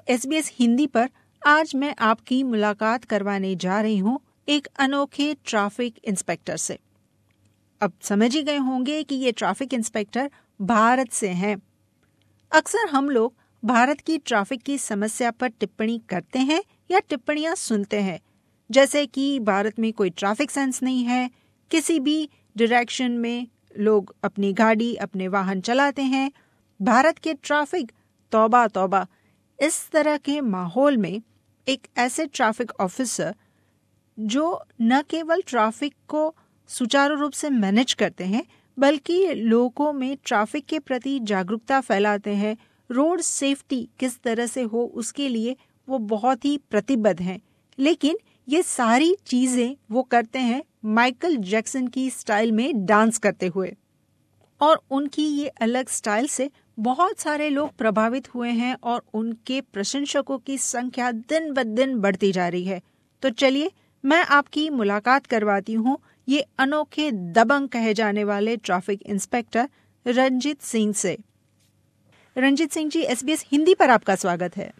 SBS Hindi पर आज मैं आपकी मुलाकात करवाने जा रही हूँ एक अनोखे ट्रैफिक इंस्पेक्टर से। अब समझ ही गए होंगे कि ये ट्रैफिक इंस्पेक्टर भारत से हैं। अक्सर हम लोग भारत की ट्रैफिक की समस्या पर टिप्पणी करते हैं या टिप्पणियां सुनते हैं, जैसे कि भारत में कोई ट्रैफिक सेंस नहीं है, किसी भी डायरेक्शन में लोग अपनी गाड़ी अपने वाहन चलाते हैं, भारत के ट्रैफिक तौबा तौबा। इस तरह के माहौल में एक ऐसे ट्रैफिक ऑफिसर जो न केवल ट्रैफिक को सुचारू रूप से मैनेज करते हैं बल्कि लोगों में ट्रैफिक के प्रति जागरूकता फैलाते हैं, रोड सेफ्टी किस तरह से हो उसके लिए वो बहुत ही प्रतिबद्ध हैं। लेकिन ये सारी चीजें वो करते हैं माइकल जैक्सन की स्टाइल में डांस करते हुए, और उनकी ये अलग स्टाइल से बहुत सारे लोग प्रभावित हुए हैं और उनके प्रशंसकों की संख्या दिन ब दिन बढ़ती जा रही है। तो चलिए मैं आपकी मुलाकात करवाती हूँ ये अनोखे दबंग कहे जाने वाले ट्रैफिक इंस्पेक्टर रंजीत सिंह से। रंजीत सिंह जी, SBS हिंदी पर आपका स्वागत है।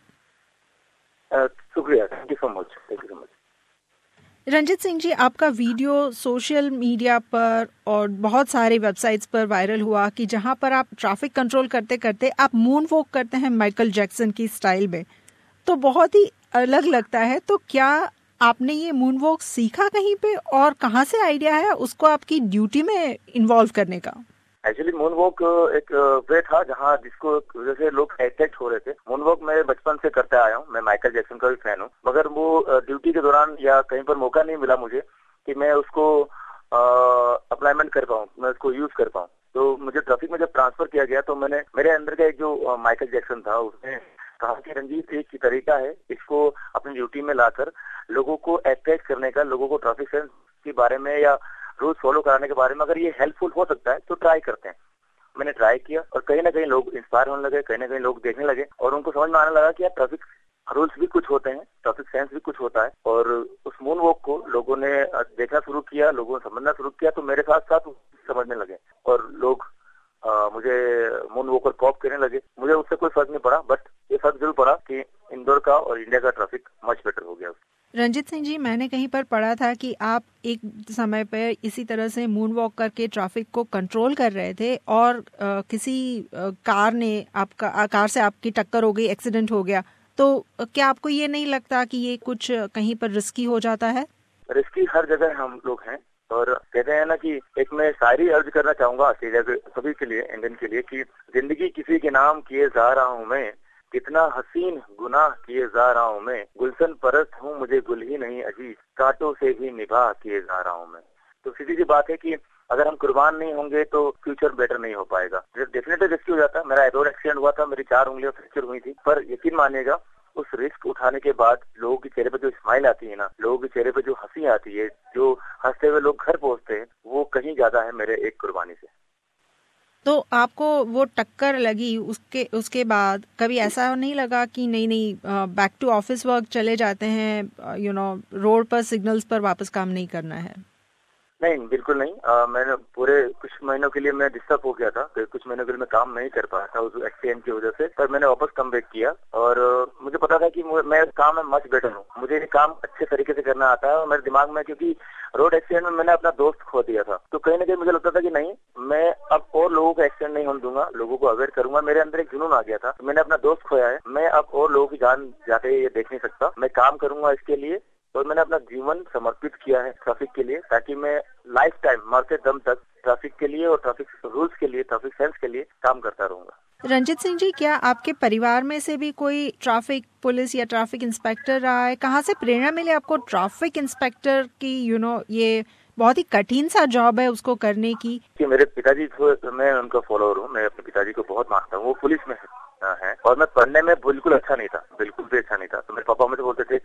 शुक्रिया, thank you so much. Ranjit Singh ji, आपका वीडियो सोशल मीडिया पर और बहुत सारे वेबसाइट्स पर वायरल हुआ कि जहां पर आप ट्रैफिक कंट्रोल करते करते आप मून वॉक करते हैं माइकल जैक्सन की स्टाइल में, तो बहुत ही अलग लगता है। तो क्या आपने ये मून वॉक सीखा कहीं पे और कहां से आइडिया है उसको आपकी ड्यूटी में इन्वॉल्व करने का? एक्चुअली मून वॉक एक वे था जहाँ जिसको वजह से लोग अट्रैक्ट हो रहे थे। मून वॉक मैं बचपन से करते आया हूँ, मैं माइकल जैक्सन का भी फैन हूँ, मगर वो ड्यूटी के दौरान या कहीं पर मौका नहीं मिला मुझे कि मैं उसको अप्लाईमेंट कर पाऊँ, मैं उसको यूज कर पाऊँ। तो मुझे ट्रैफिक में जब ट्रांसफर किया गया तो मैंने मेरे अंदर का एक जो माइकल जैक्सन था उसने कहा कि रंजीत, एक ही तरीका है इसको अपनी ड्यूटी में लाकर लोगों को अट्रैक्ट करने का, लोगों को ट्रैफिक सेंस के बारे में या रूल्स फॉलो कराने के बारे में अगर ये हेल्पफुल हो सकता है तो ट्राई करते हैं। मैंने ट्राई किया और कहीं ना कहीं लोग इंस्पायर होने लगे, कहीं ना कहीं लोग देखने लगे और उनको समझ में आने लगा कि यार ट्रैफिक रूल्स भी कुछ होते हैं, ट्रैफिक सेंस भी कुछ होता है। और उस मून वॉक को लोगों ने देखना शुरू किया, लोगों ने समझना शुरू किया, तो मेरे साथ साथ समझने लगे और लोग मुझे मून वॉकर कॉप करने लगे। मुझे उससे कोई फर्क नहीं पड़ा, बट ये फर्क जरूर पड़ा कि इंदौर का और इंडिया का ट्रैफिक मच बेटर हो गया। रंजीत सिंह जी, मैंने कहीं पर पढ़ा था कि आप एक समय पर इसी तरह से मून वॉक करके ट्रैफिक को कंट्रोल कर रहे थे और किसी कार से आपकी टक्कर हो गई, एक्सीडेंट हो गया। तो क्या आपको ये नहीं लगता कि ये कुछ कहीं पर रिस्की हो जाता है? रिस्की हर जगह हम लोग हैं और कहते हैं ना कि एक मैं शायरी अर्ज करना चाहूंगा ऑस्ट्रेलिया के सभी के लिए, इंडियन के लिए, कि जिंदगी किसी के नाम किए जा रहा हूँ मैं, कितना हसीन गुनाह किए जा रहा हूँ मैं, गुलशन परस्त हूँ मुझे गुल ही नहीं अजीज, कांटों से भी निभाह किए जा रहा हूँ मैं। तो सीधी सी बात है कि अगर हम कुर्बान नहीं होंगे तो फ्यूचर बेटर नहीं हो पाएगा। डेफिनेटली रिस्की हो जाता है। मेरा रोड एक्सीडेंट हुआ था, मेरी 4 उंगलियां फ्रैक्चर हुई थी, पर यकीन मानिएगा उस रिस्क उठाने के बाद लोगों के चेहरे पे जो स्माइल आती है ना, लोगों के चेहरे पे जो हंसी आती है, जो हंसते हुए लोग घर पहुंचते हैं, वो कहीं ज्यादा है मेरे एक कुर्बानी से। तो आपको वो टक्कर लगी, उसके बाद कभी ऐसा नहीं लगा कि नहीं बैक टू ऑफिस वर्क चले जाते हैं, रोड पर सिग्नल्स पर वापस काम नहीं करना है? नहीं, बिल्कुल नहीं। मैंने पूरे कुछ महीनों के लिए मैं डिस्टर्ब हो गया था, तो कुछ महीनों के लिए मैं काम नहीं कर पाया था उस एक्सीडेंट की वजह से, पर मैंने वापस कम बैक किया और मुझे पता था कि मैं काम में मच बेटर हूँ, मुझे ये काम अच्छे तरीके से करना आता है। और मेरे दिमाग में, क्योंकि रोड एक्सीडेंट में मैंने अपना दोस्त खो दिया था, तो कहीं ना कहीं मुझे लगता था कि नहीं, मैं अब और लोगों का एक्सीडेंट नहीं होने दूंगा, लोगों को अवेयर करूंगा। मेरे अंदर एक जुनून आ गया था, मैंने अपना दोस्त खोया है, मैं अब और लोगों की जान जाते ये देख नहीं सकता, मैं काम करूंगा इसके लिए। और मैंने अपना जीवन समर्पित किया है ट्रैफिक के लिए, ताकि मैं लाइफ टाइम मरते दम तक ट्रैफिक के लिए और ट्रैफिक रूल्स के लिए, ट्रैफिक सेंस के लिए काम करता रहूंगा। रंजीत सिंह जी, क्या आपके परिवार में से भी कोई ट्रैफिक पुलिस या ट्रैफिक इंस्पेक्टर रहा है? कहाँ से प्रेरणा मिली आपको ट्रैफिक इंस्पेक्टर की? ये बहुत ही कठिन सा जॉब है उसको करने की। कि मेरे पिताजी को, मैं उनका फॉलोअर हूँ, मैं अपने पिताजी को बहुत मानता हूँ, वो पुलिस में है और मैं पढ़ने में बिल्कुल अच्छा नहीं था, बिल्कुल भी अच्छा नहीं था। तो मेरे पापा मुझे बोलते थे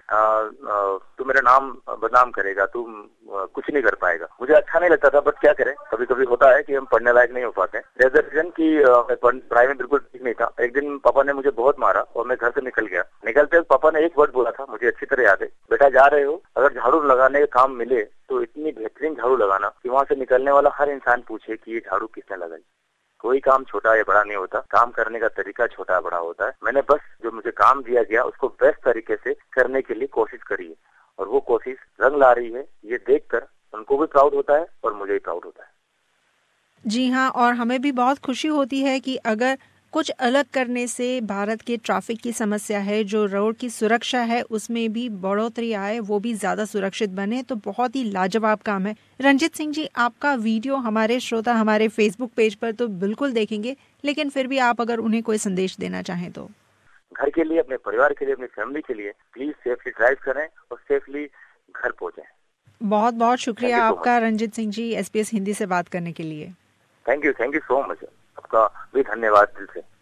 तू मेरा नाम बदनाम करेगा, तू कुछ नहीं कर पाएगा। मुझे अच्छा नहीं लगता था, बट क्या करें, कभी कभी होता है कि हम पढ़ने लायक नहीं हो पाते। रीजन की मैं पढ़ाई में बिल्कुल ठीक नहीं था। एक दिन पापा ने मुझे बहुत मारा और मैं घर से निकल गया। निकलते पापा ने एक वर्ड बोला था, मुझे अच्छी तरह याद है, बेटा जा रहे हो, अगर झाड़ू लगाने का काम मिले तो इतनी बेहतरीन झाड़ू लगाना कि वहाँ से निकलने वाला हर इंसान पूछे कि ये झाड़ू किसने लगाई। कोई काम छोटा या बड़ा नहीं होता, काम करने का तरीका छोटा बड़ा होता है। मैंने बस जो मुझे काम दिया गया उसको बेस्ट तरीके से करने के लिए कोशिश करी है और वो कोशिश रंग ला रही है। ये देखकर उनको भी प्राउड होता है और मुझे भी प्राउड होता है। जी हाँ, और हमें भी बहुत खुशी होती है कि अगर कुछ अलग करने से भारत के ट्रैफिक की समस्या है, जो रोड की सुरक्षा है, उसमें भी बढ़ोतरी आए, वो भी ज्यादा सुरक्षित बने, तो बहुत ही लाजवाब काम है। रंजीत सिंह जी, आपका वीडियो हमारे श्रोता हमारे फेसबुक पेज पर तो बिल्कुल देखेंगे, लेकिन फिर भी आप अगर उन्हें कोई संदेश देना चाहें तो? घर के लिए, अपने परिवार के लिए, अपनी फैमिली के लिए प्लीज सेफली ड्राइव करें और सेफली घर पहुंचे। बहुत बहुत शुक्रिया आपका रंजीत सिंह जी, SBS हिंदी से बात करने के लिए। Thank you so much. आपका भी धन्यवाद दिल से।